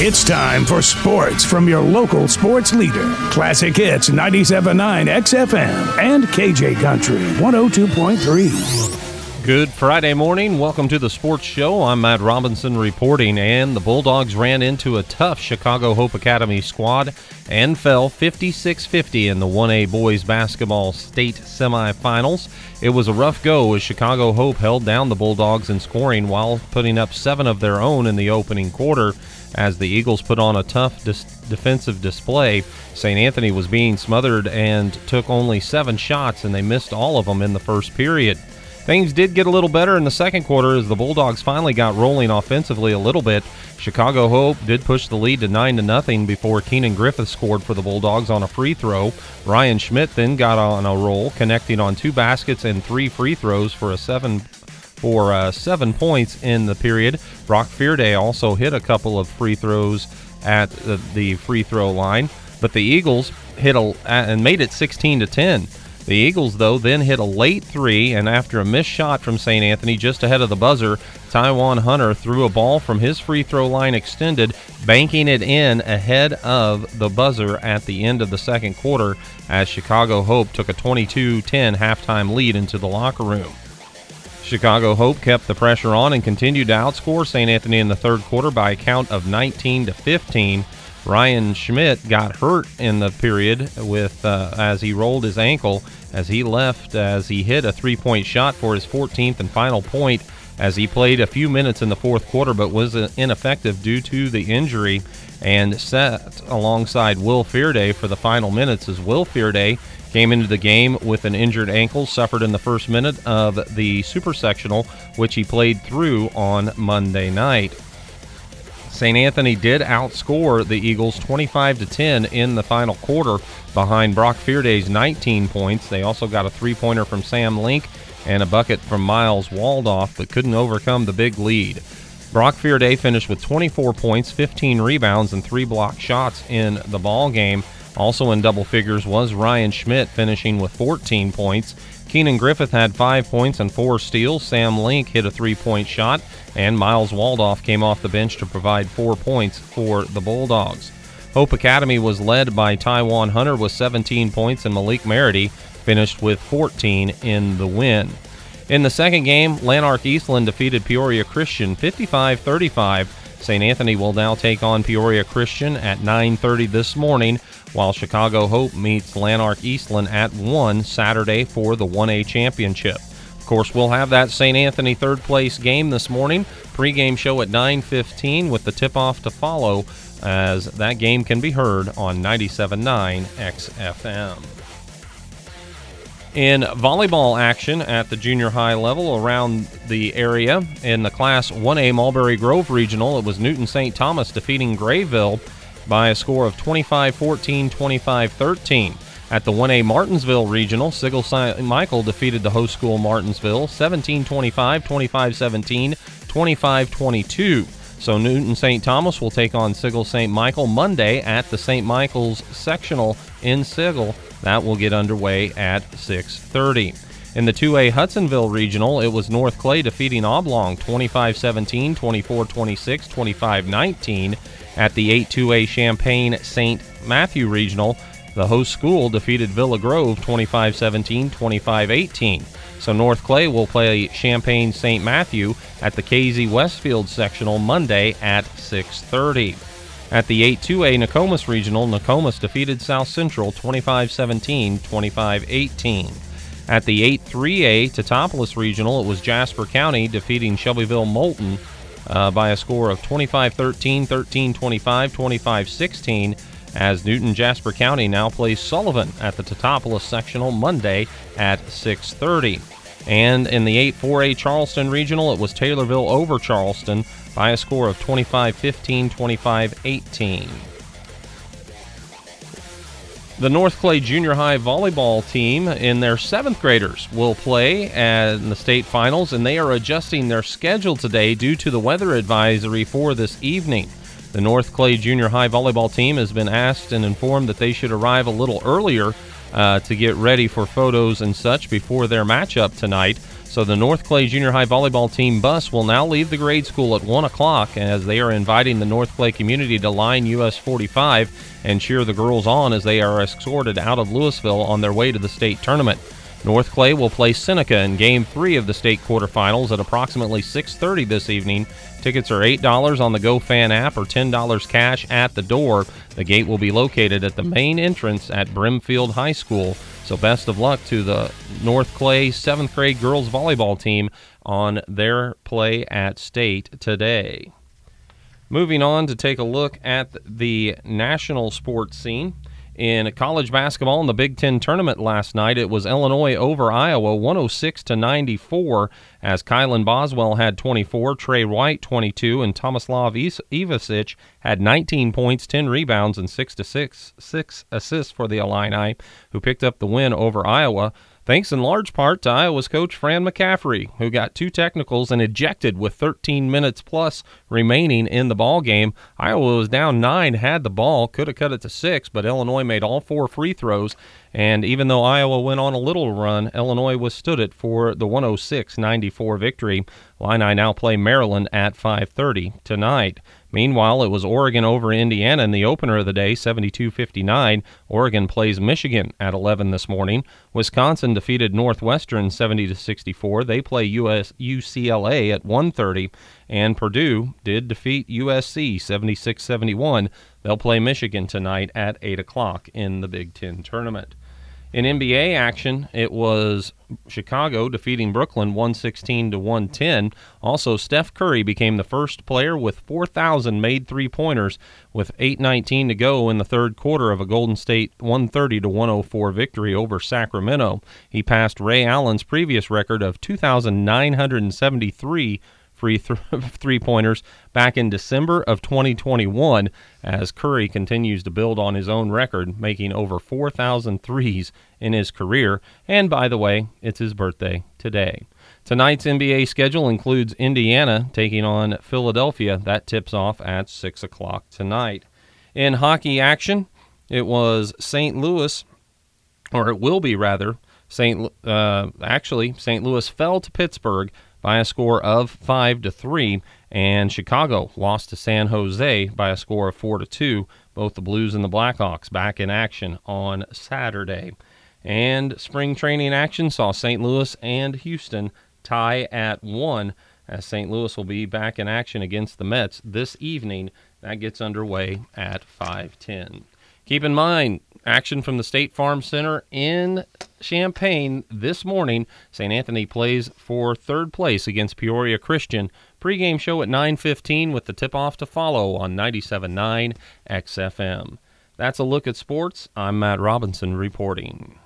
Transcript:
It's time for sports from your local sports leader. Classic Hits 97.9 XFM and KJ Country 102.3. Good Friday morning. Welcome to the Sports Show. I'm Matt Robinson reporting, and the Bulldogs ran into a tough Chicago Hope Academy squad and fell 56-50 in the 1A boys basketball state semifinals. It was a rough go as Chicago Hope held down the Bulldogs in scoring while putting up 7 of their own in the opening quarter. As the Eagles put on a tough defensive display, St. Anthony was being smothered and took only 7 shots, and they missed all of them in the first period. Things did get a little better in the second quarter as the Bulldogs finally got rolling offensively a little bit. Chicago Hope did push the lead to 9-0 before Keenan Griffith scored for the Bulldogs on a free throw. Ryan Schmidt then got on a roll, connecting on 2 baskets and 3 free throws for 7 points in the period. Brock Fearday also hit a couple of free throws at the free throw line, but the Eagles hit and made it 16-10. The Eagles, though, then hit a late 3, and after a missed shot from St. Anthony just ahead of the buzzer, Tywan Hunter threw a ball from his free throw line extended, banking it in ahead of the buzzer at the end of the second quarter as Chicago Hope took a 22-10 halftime lead into the locker room. Chicago Hope kept the pressure on and continued to outscore St. Anthony in the third quarter by a count of 19-15. Ryan Schmidt got hurt in the period as he rolled his ankle as he hit a 3-point shot for his 14th and final point as he played a few minutes in the fourth quarter but was ineffective due to the injury and sat alongside Will Fearday for the final minutes as Will Fearday came into the game with an injured ankle suffered in the first minute of the Super Sectional, which he played through on Monday night. St. Anthony did outscore the Eagles 25-10 in the final quarter behind Brock Fearday's 19 points. They also got a 3-pointer from Sam Link and a bucket from Miles Waldoff, but couldn't overcome the big lead. Brock Fearday finished with 24 points, 15 rebounds, and 3 block shots in the ball game. Also in double figures was Ryan Schmidt, finishing with 14 points. Keenan Griffith had 5 points and 4 steals. Sam Link hit a 3-point shot, and Miles Waldoff came off the bench to provide 4 points for the Bulldogs. Hope Academy was led by Tywan Hunter with 17 points, and Malik Merity finished with 14 in the win. In the second game, Lanark Eastland defeated Peoria Christian 55-35. St. Anthony will now take on Peoria Christian at 9:30 this morning, while Chicago Hope meets Lanark Eastland at 1 Saturday for the 1A championship. Of course, we'll have that St. Anthony third-place game this morning. Pre-game show at 9:15 with the tip-off to follow, as that game can be heard on 97.9 XFM. In volleyball action at the junior high level around the area, in the Class 1A Mulberry Grove Regional, it was Newton St. Thomas defeating Grayville by a score of 25-14, 25-13. At the 1A Martinsville Regional, Sigel St. Michael defeated the host school Martinsville 17-25, 25-17, 25-22. So Newton St. Thomas will take on Sigel St. Michael Monday at the St. Michael's Sectional in Sigel. That will get underway at 6:30. In the 2A Hudsonville Regional, it was North Clay defeating Oblong 25-17, 24-26, 25-19. At the 8-2A Champaign St. Matthew Regional, the host school defeated Villa Grove 25-17, 25-18. So North Clay will play Champaign St. Matthew at the KZ Westfield Sectional Monday at 6:30. At the 8-2A Nokomis Regional, Nokomis defeated South Central 25-17, 25-18. At the 8-3A Teutopolis Regional, it was Jasper County defeating Shelbyville Moulton by a score of 25-13, 13-25, 25-16, as Newton Jasper County now plays Sullivan at the Teutopolis Sectional Monday at 6:30. And in the 8-4A Charleston Regional, it was Taylorville over Charleston by a score of 25-15, 25-18. The North Clay Junior High volleyball team in their 7th graders will play in the state finals, and they are adjusting their schedule today due to the weather advisory for this evening. The North Clay Junior High volleyball team has been asked and informed that they should arrive a little earlier to get ready for photos and such before their matchup tonight. So the North Clay Junior High volleyball team bus will now leave the grade school at 1 o'clock as they are inviting the North Clay community to line US 45 and cheer the girls on as they are escorted out of Louisville on their way to the state tournament. North Clay will play Seneca in Game 3 of the state quarterfinals at approximately 6:30 this evening. Tickets are $8 on the GoFan app or $10 cash at the door. The gate will be located at the main entrance at Brimfield High School. So best of luck to the North Clay 7th grade girls volleyball team on their play at state today. Moving on to take a look at the national sports scene. In college basketball in the Big Ten tournament last night, it was Illinois over Iowa 106-94 as Kylan Boswell had 24, Trey White 22, and Tomislav Ivasic had 19 points, 10 rebounds, and 6 assists for the Illini, who picked up the win over Iowa, thanks in large part to Iowa's coach Fran McCaffrey, who got 2 technicals and ejected with 13 minutes plus remaining in the ball game. Iowa was down 9, had the ball, could have cut it to 6, but Illinois made all 4 free throws. And even though Iowa went on a little run, Illinois withstood it for the 106-94 victory. Illini now play Maryland at 5:30 tonight. Meanwhile, it was Oregon over Indiana in the opener of the day, 72-59. Oregon plays Michigan at 11 this morning. Wisconsin defeated Northwestern 70-64. They play UCLA at 1:30. And Purdue did defeat USC 76-71. They'll play Michigan tonight at 8 o'clock in the Big Ten tournament. In NBA action, it was Chicago defeating Brooklyn 116-110. Also, Steph Curry became the first player with 4,000 made three-pointers with 8:19 to go in the third quarter of a Golden State 130-104 victory over Sacramento. He passed Ray Allen's previous record of 2,973 three-pointers back in December of 2021 as Curry continues to build on his own record, making over 4,000 threes in his career. And by the way, it's his birthday today. Tonight's NBA schedule includes Indiana taking on Philadelphia. That tips off at 6 o'clock tonight. In hockey action, it was St. Louis, or it will be rather, St. Louis fell to Pittsburgh by a score of 5-3, and Chicago lost to San Jose by a score of 4-2. Both the Blues and the Blackhawks back in action on Saturday. And spring training action saw St. Louis and Houston tie at 1, as St. Louis will be back in action against the Mets this evening. That gets underway at 5:10. Keep in mind, action from the State Farm Center in Champaign this morning. St. Anthony plays for third place against Peoria Christian. Pre-game show at 9:15 with the tip-off to follow on 97.9 XFM. That's a look at sports. I'm Matt Robinson reporting.